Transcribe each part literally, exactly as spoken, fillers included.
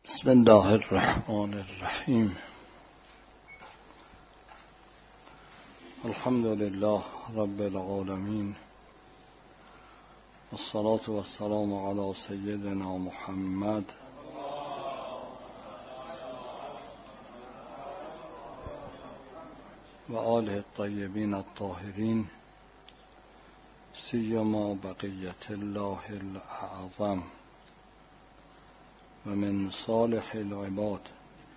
بسم الله الرحمن الرحیم. الحمد لله رب العالمین، والصلاة والسلام علی سیدنا محمد و آله الطیبین الطاهرین، سیما بقیت الله الاعظم و من صالح العباد.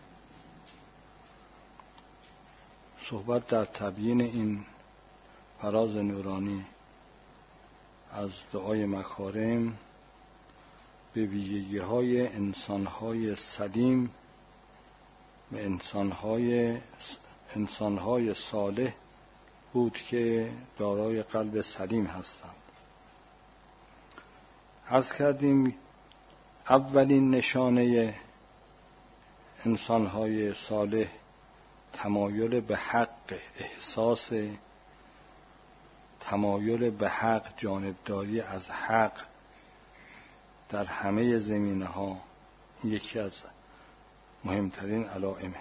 صحبت در تبیین این فراز نورانی از دعای مکارم به ویژگی های انسان های سلیم و انسان های انسان های صالح بود که دارای قلب سلیم هستند. عرض کردیم اولین نشانه انسان‌های صالح تمایل به حق، احساس تمایل به حق، جانبداری از حق در همه زمینه‌ها یکی از مهمترین علائمه.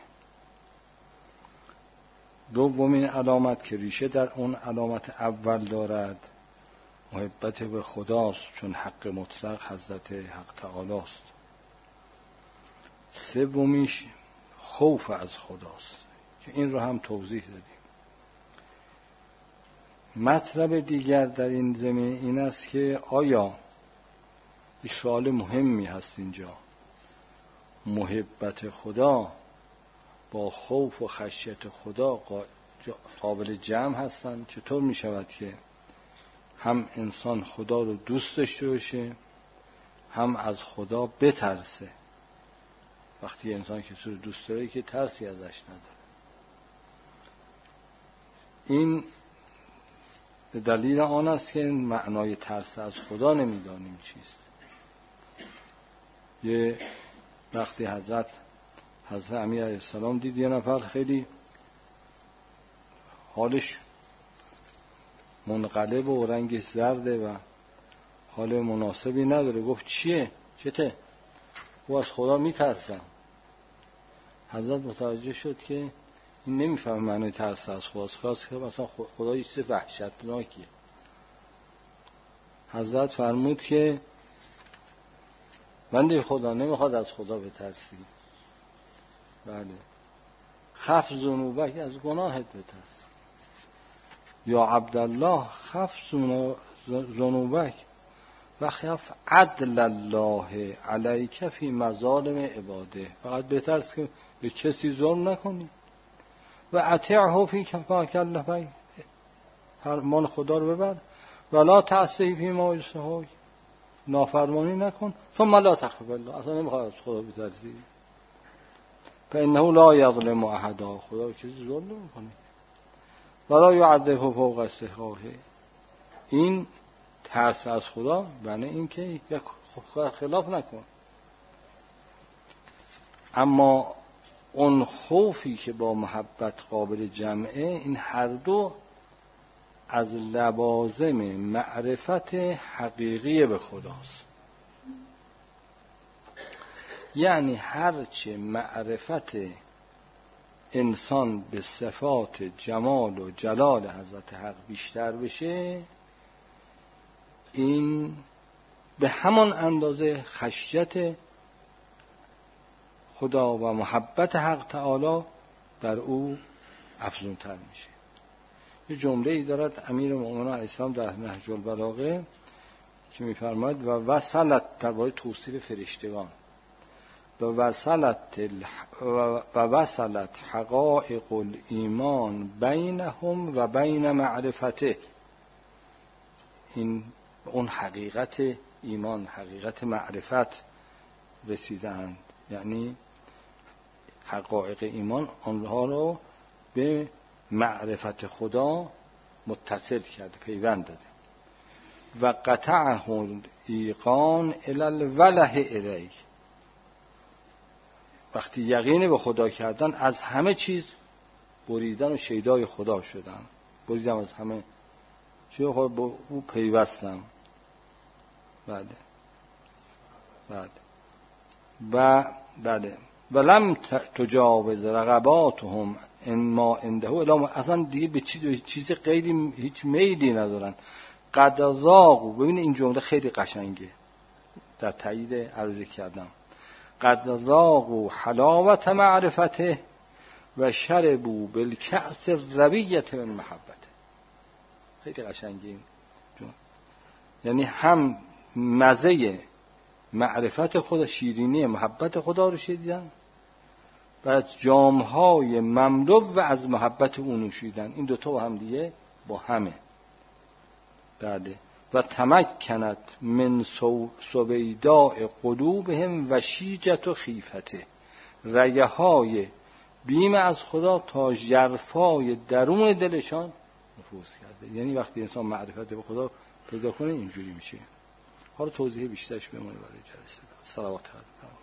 دومین علامت که ریشه در اون علامت اول دارد محبت به خداست، چون حق مطلق حضرت حق تعالی است. سومیش خوف از خداست که این رو هم توضیح دادیم. مطلب دیگر در این زمینه این است که آیا یک سوال مهمی هست اینجا، محبت خدا با خوف و خشیت خدا قابل جمع هستند؟ چطور می شود که هم انسان خدا رو دوست داشته باشه هم از خدا بترسه؟ وقتی انسان کسی رو دوست داره که ترسی ازش نداره. این دلیل آن است که معنای ترس از خدا نمیدانیم چیست. یه وقتی حضرت حضرت امیر علیه السلام دید یه نفر خیلی حالش منقلب و رنگش زرده و حال مناسبی نداره. گفت چیه؟ چته؟ او از خدا میترسم. حضرت متوجه شد که این نمیفهم معنی ترس از خداست، خواست که مثلا خدا یه چیز وحشتناکیه. حضرت فرمود که بنده خدا نمیخواد از خدا بترسی. بله، خف ذنوبک، از گناهت بترس. یا عبدالله خف ذنوبک و خف عدل الله علیک فی مظالم عباده. فقط بترس که به کسی ظلم نکنی. و اطیعه فی ما کلفک، فرمان خدا رو ببر. ولا تعصی فی ما یصلحک، نافرمانی نکن. ثم لا تخف الله، اصلا نمیخواد از خدا بترسی. فانه لا یظلم احدا، خدا کسی ظلم نمیکنه. ولا یعذب فوق استحقاقه. این ترس از خدا معنی این که یک خلاف نکن. اما اون خوفی که با محبت قابل جمعه، این هر دو از لوازم معرفت حقیقی به خداست. یعنی هرچه معرفت انسان به صفات جمال و جلال حضرت حق بیشتر بشه، این به همان اندازه خشیت خدا و محبت حق تعالی در او افزونتر میشه. یه جمله ای دارد امیر مومنان علیه السلام در نهج البلاغه که میفرماید و وصلت، در باره توصیف فرشتگان، و وصلت و وصلت حقائق الایمان بینهم و بین معرفته. این اون حقیقت ایمان، حقیقت معرفت رسیدند. یعنی حقایق ایمان آنها رو به معرفت خدا متصل کرده، پیوند داده. و قطعه الایقان الی الوله الیک، وقتی یقین به خدا کردن از همه چیز بریدن و شیدای خدا شدن. بریدم از همه چیز، با او پیوستم. بله بله. و بله ولم تجاوز رغباتهم ان ما عنده الا اصلا دیگه به چیز چیز غیری هیچ میلی ندارن. قد ذاقوا، ببین این جمله خیلی قشنگه در تایید عرض کردم. قد ذاقوا حلاوت معرفته و شربوا بالکأس الرویة من محبته. خیلی قشنگه این جمله. یعنی هم مزه معرفت خدا، شیرینی محبت خدا رو شدیدن و از جامهای مملو و از محبت او نوشیدن. این دوتا با هم دیگه با همه. بعده و تمکنت من سویداء قلوبهم و شیجت و خیفته، رگه های بیم از خدا تا ژرفای درون دلشان نفوذ کرده. یعنی وقتی انسان معرفت به خدا پیدا کنه اینجوری میشه. حالا توضیح بیشترش بمونه برای جلسه. صلوات